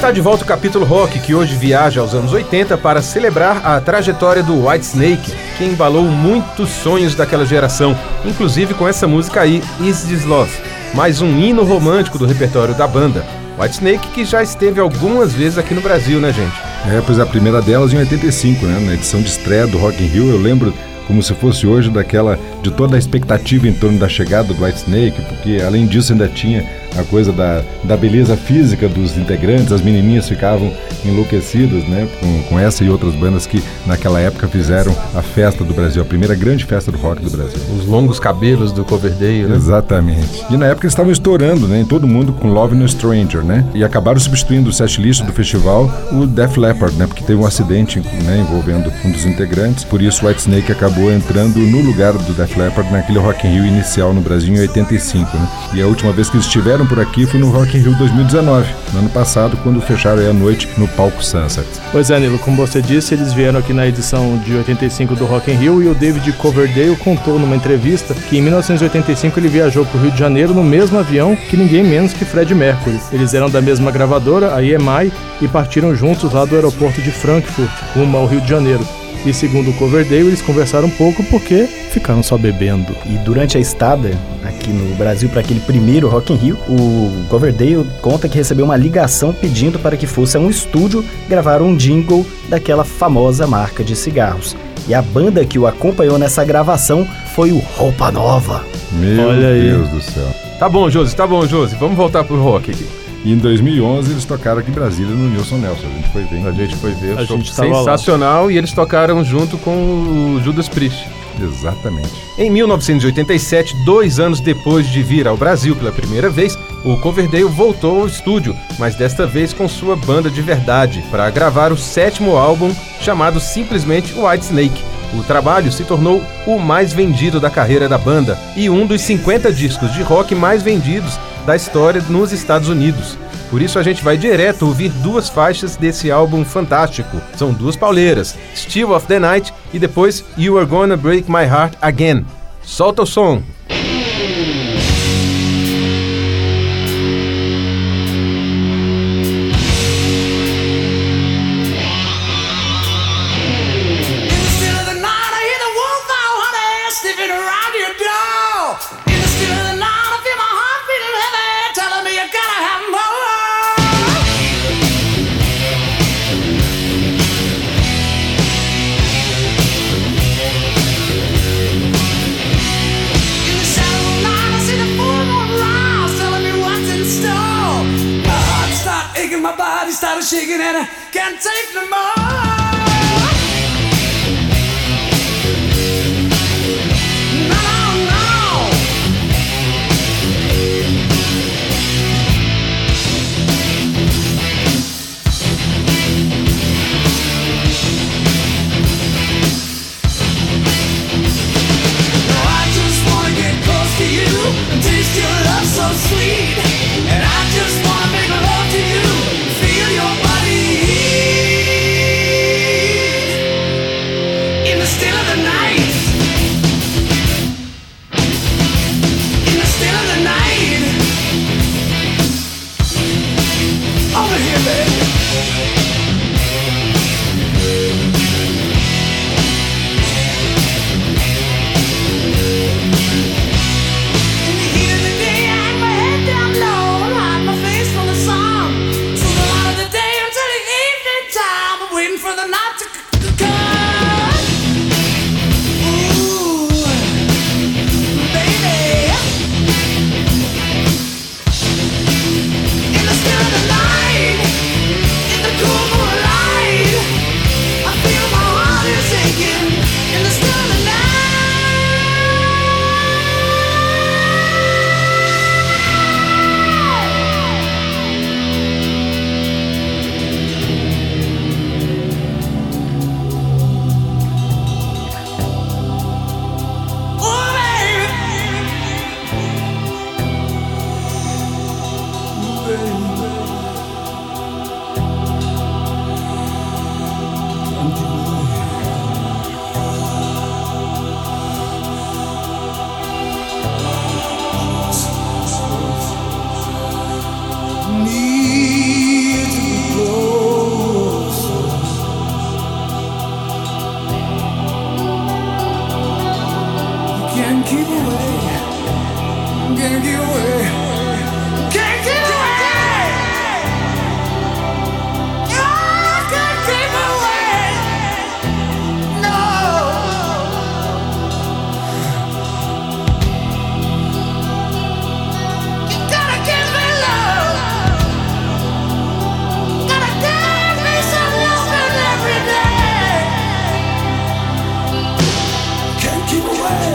Está de volta o Capítulo Rock, que hoje viaja aos anos 80 para celebrar a trajetória do Whitesnake, que embalou muitos sonhos daquela geração, inclusive com essa música aí, Is This Love, mais um hino romântico do repertório da banda. Whitesnake, que já esteve algumas vezes aqui no Brasil, né, gente? Pois a primeira delas em 85, né, na edição de estreia do Rock in Rio. Eu lembro como se fosse hoje de toda a expectativa em torno da chegada do Whitesnake, porque além disso ainda tinha a coisa da beleza física dos integrantes. As menininhas ficavam enlouquecidas, né, com essa e outras bandas que naquela época fizeram a festa do Brasil, a primeira grande festa do rock do Brasil. Os longos cabelos do Coverdale, né? Exatamente. E na época eles estavam estourando, né, em todo mundo com Love No Stranger, né, e acabaram substituindo o setlist do festival o Def Leppard, né, porque teve um acidente, né, envolvendo um dos integrantes. Por isso o Whitesnake acabou entrando no lugar do Def Leppard naquele Rock in Rio inicial no Brasil em 85, né? E a última vez que eles estiveram por aqui foi no Rock in Rio 2019, no ano passado, quando fecharam aí a noite no palco Sunset. Pois é, Nilo, como você disse, eles vieram aqui na edição de 85 do Rock in Rio, e o David Coverdale contou numa entrevista que em 1985 ele viajou para o Rio de Janeiro no mesmo avião que ninguém menos que Freddie Mercury. Eles eram da mesma gravadora, a EMI, e partiram juntos lá do aeroporto de Frankfurt, rumo ao Rio de Janeiro. E segundo o Coverdale, eles conversaram um pouco porque ficaram só bebendo. E durante a estada aqui no Brasil para aquele primeiro Rock in Rio, o Coverdale conta que recebeu uma ligação pedindo para que fosse a um estúdio gravar um jingle daquela famosa marca de cigarros. E a banda que o acompanhou nessa gravação foi o Roupa Nova. Meu Deus do céu. Tá bom, Josi. Vamos voltar pro rock aqui. E em 2011 eles tocaram aqui em Brasília no Nilson Nelson. A gente foi ver. A gente sensacional lá. E eles tocaram junto com o Judas Priest. Exatamente. Em 1987, 2 anos depois de vir ao Brasil pela primeira vez, o Coverdale voltou ao estúdio, mas desta vez com sua banda de verdade, para gravar o 7º álbum, chamado simplesmente Whitesnake. O trabalho se tornou o mais vendido da carreira da banda e um dos 50 discos de rock mais vendidos da história nos Estados Unidos. Por isso a gente vai direto ouvir 2 faixas desse álbum fantástico. São 2 pauleiras, Still of the Night e depois You Are Gonna Break My Heart Again. Solta o som! My body started shaking and I can't take no more. get away. Can't get away. I can't keep away. No. You gotta give me love. Gotta give me some loving every day. Can't keep away.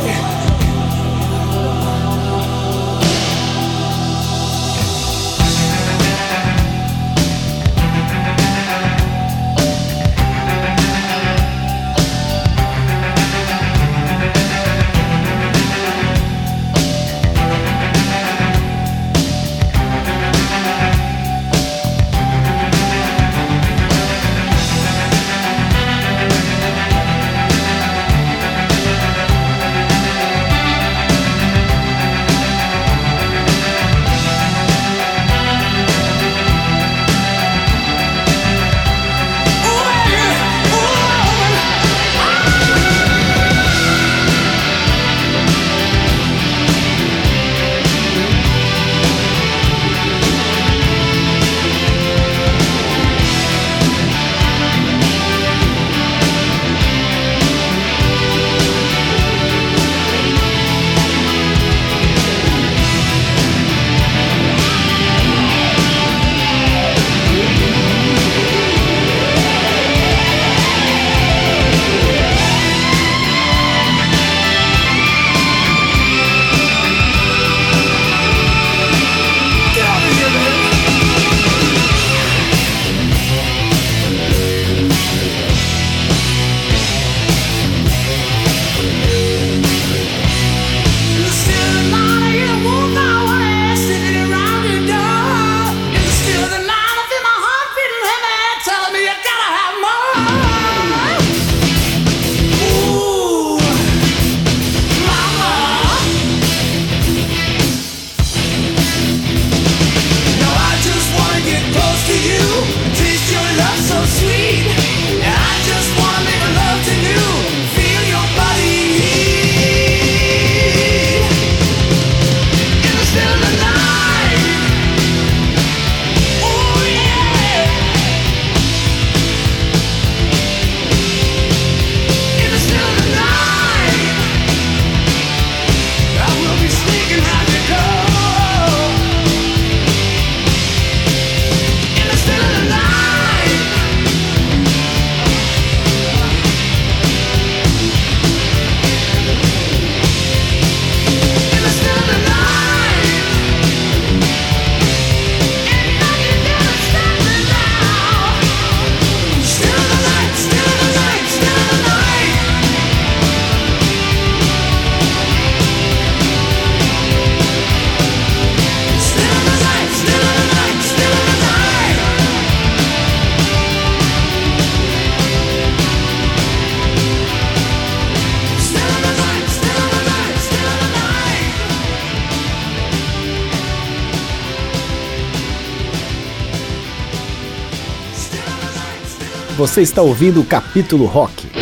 Você está ouvindo o Capítulo Rock.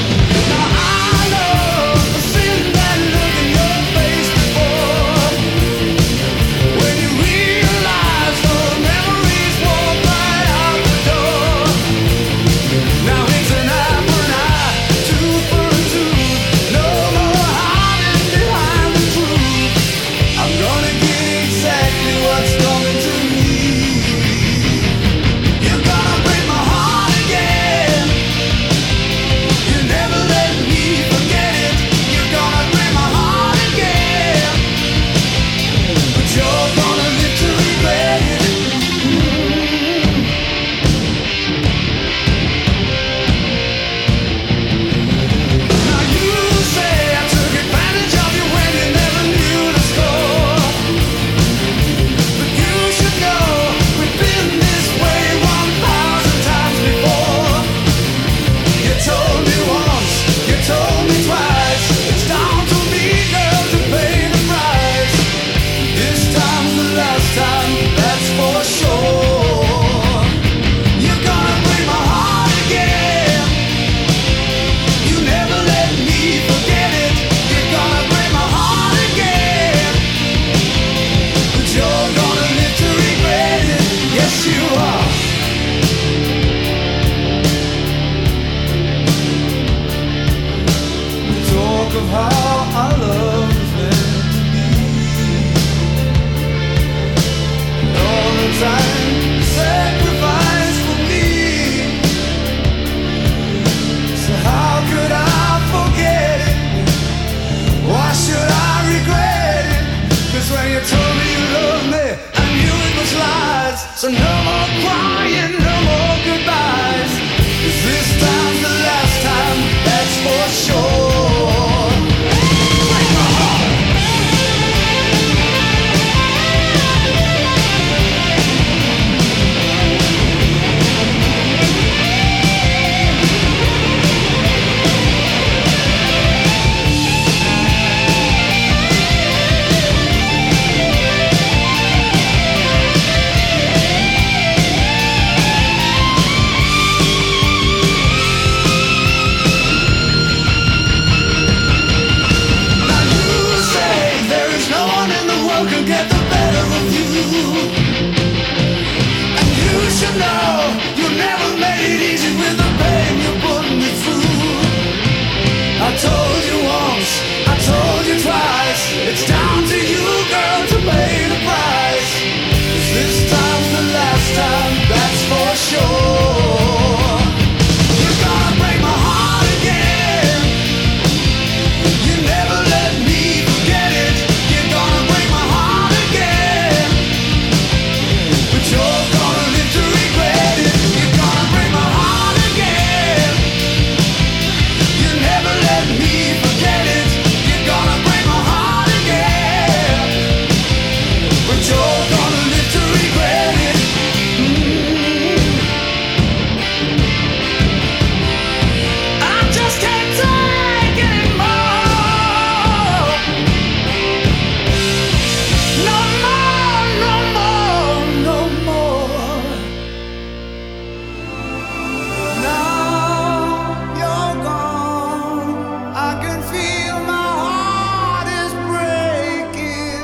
I've seen that look in your face before.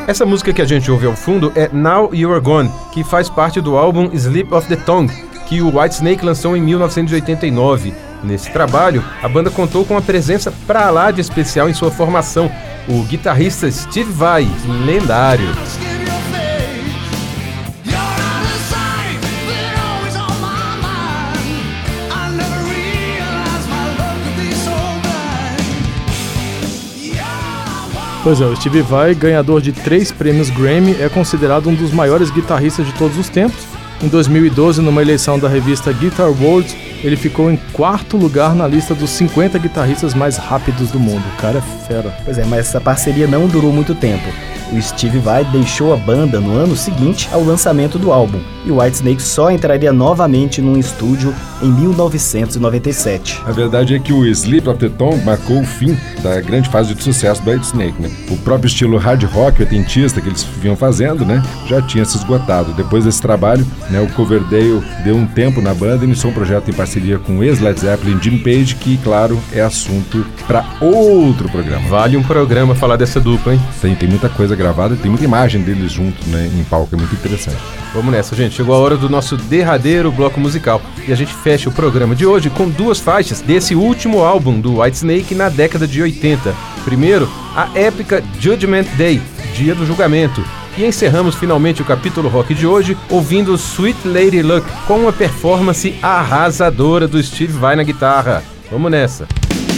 Essa música que a gente ouve ao fundo é Now You Are Gone, que faz parte do álbum Slip of the Tongue, que o Whitesnake lançou em 1989. Nesse trabalho, a banda contou com uma presença pra lá de especial em sua formação, o guitarrista Steve Vai, lendário. Pois é, o Steve Vai, ganhador de 3 prêmios Grammy, é considerado um dos maiores guitarristas de todos os tempos. Em 2012, numa eleição da revista Guitar World, ele ficou em 4º lugar na lista dos 50 guitarristas mais rápidos do mundo. O cara é fera. Pois é, mas essa parceria não durou muito tempo. O Steve Vai deixou a banda no ano seguinte ao lançamento do álbum, e o Whitesnake só entraria novamente num estúdio em 1997. A verdade é que o Sleep of the Tongue marcou o fim da grande fase de sucesso do Whitesnake, né? O próprio estilo hard rock oitentista que eles vinham fazendo, né, já tinha se esgotado. Depois desse trabalho, né, o Coverdale deu um tempo na banda e iniciou um projeto em parceria com o ex-Led Zeppelin, Jimmy Page, que, claro, é assunto para outro programa. Vale um programa falar dessa dupla, hein? Tem muita coisa gravada, tem muita imagem deles juntos, né, em palco, é muito interessante. Vamos nessa, gente. Chegou a hora do nosso derradeiro bloco musical. E a gente fecha o programa de hoje com 2 faixas desse último álbum do Whitesnake na década de 80. Primeiro, a épica Judgment Day, Dia do Julgamento. E encerramos finalmente o capítulo rock de hoje ouvindo Sweet Lady Luck com uma performance arrasadora do Steve Vai na guitarra. Vamos nessa.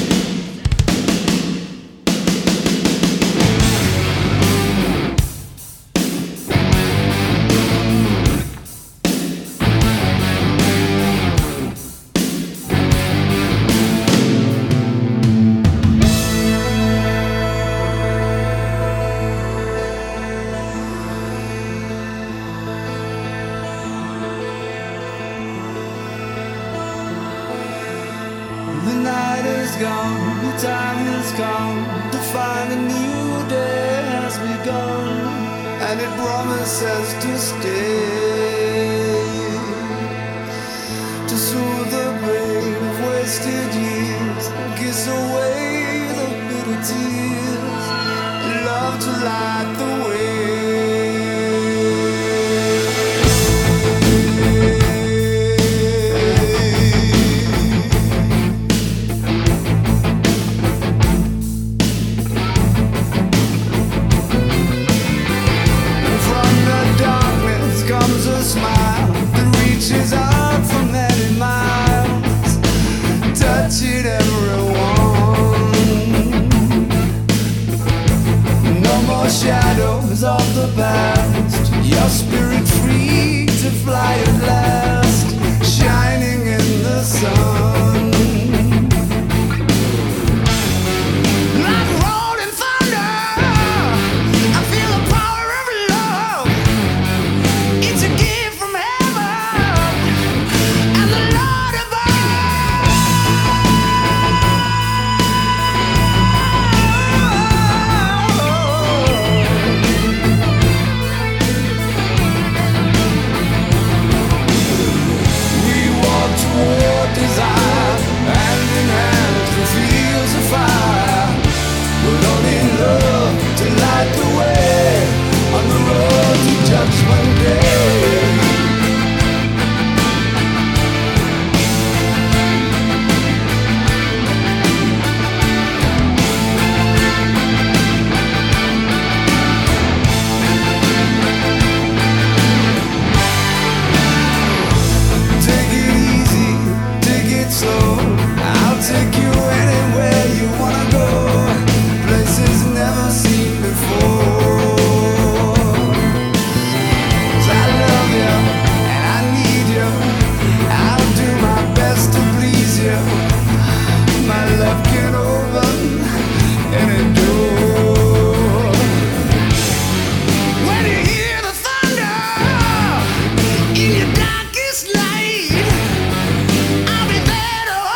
Shadows of the past, your spirit free to fly at last, shining in the sun. Like rolling thunder, I feel the power of love. It's a gift from heaven and the Lord above. Desire, hand in hand through fields of fire. We're only love to light the way on the road to Judgment Day. Take you anywhere you wanna go, places never seen before. 'Cause I love you and I need you. I'll do my best to please you. My love can open any door. When you hear the thunder in your darkest night, I'll be there to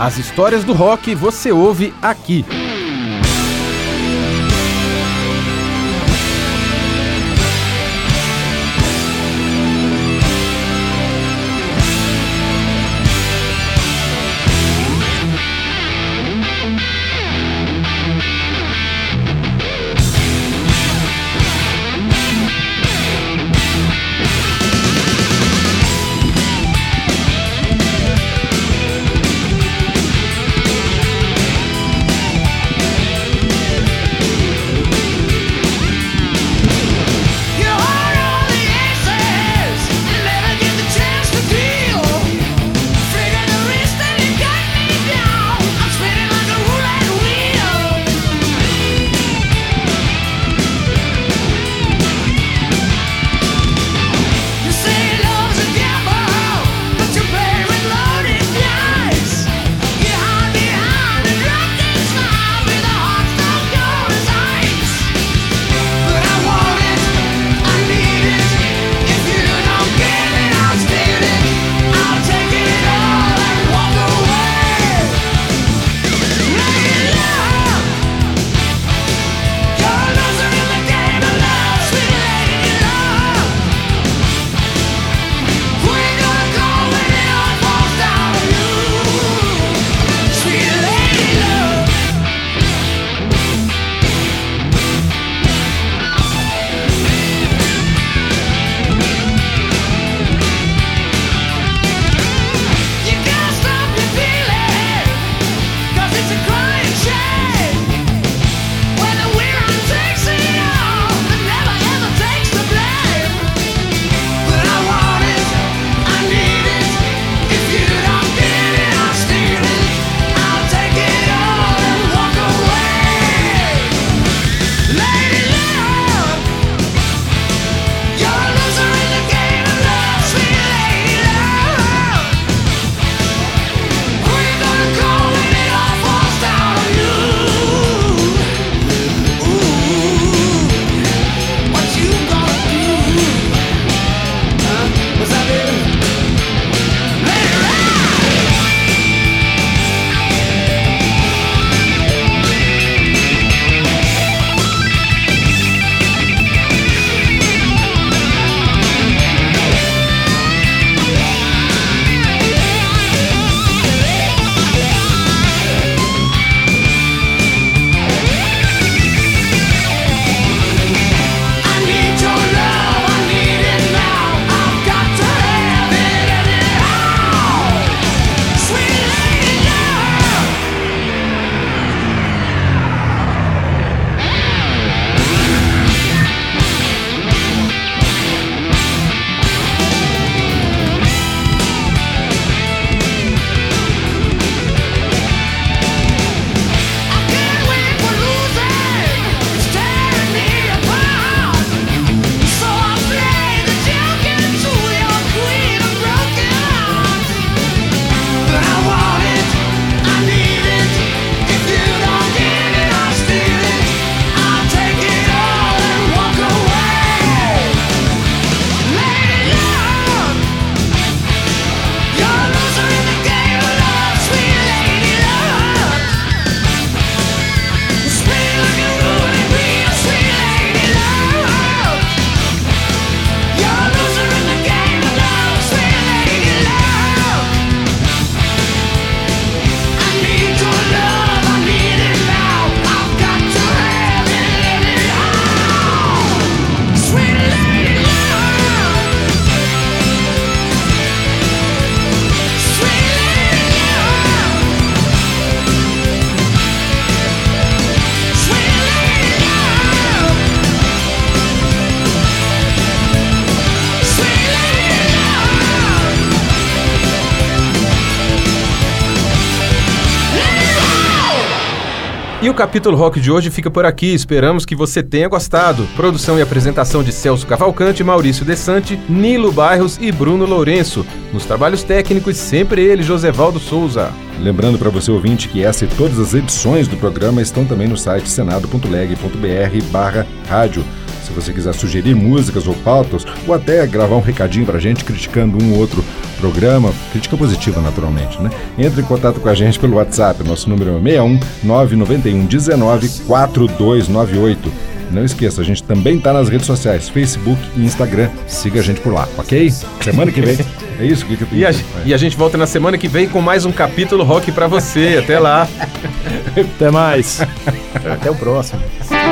As histórias do rock você ouve aqui. E o Capítulo Rock de hoje fica por aqui, esperamos que você tenha gostado. Produção e apresentação de Celso Cavalcante, Maurício Desante, Nilo Bairros e Bruno Lourenço. Nos trabalhos técnicos, sempre ele, Josevaldo Souza. Lembrando para você ouvinte que essa e todas as edições do programa estão também no site senado.leg.br/rádio. Se você quiser sugerir músicas ou pautas, ou até gravar um recadinho pra gente criticando um ou outro programa, crítica positiva naturalmente, né? Entre em contato com a gente pelo WhatsApp, nosso número é 61 991 19 4298. Não esqueça, a gente também tá nas redes sociais, Facebook e Instagram. Siga a gente por lá, ok? Semana que vem. É isso que E a gente volta na semana que vem com mais um capítulo rock pra você. Até lá. Até mais. Até o próximo.